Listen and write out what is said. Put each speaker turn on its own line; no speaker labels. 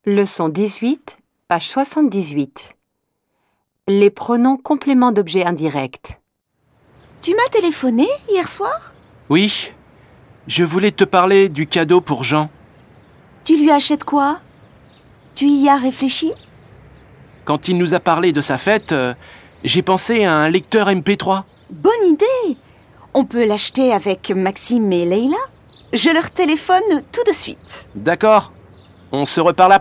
Leçon 18, page 78. Les pronoms compléments d'objet indirect.
Tu m'as téléphoné hier soir?
Oui, je voulais te parler du cadeau pour Jean.
Tu lui achètes quoi? Tu y as réfléchi?
Quand il nous a parlé de sa fête, j'ai pensé à un lecteur MP3.
Bonne idée! On peut l'acheter avec Maxime et Leïla. Je leur téléphone tout de suite.
D'accord, on se reparle après ?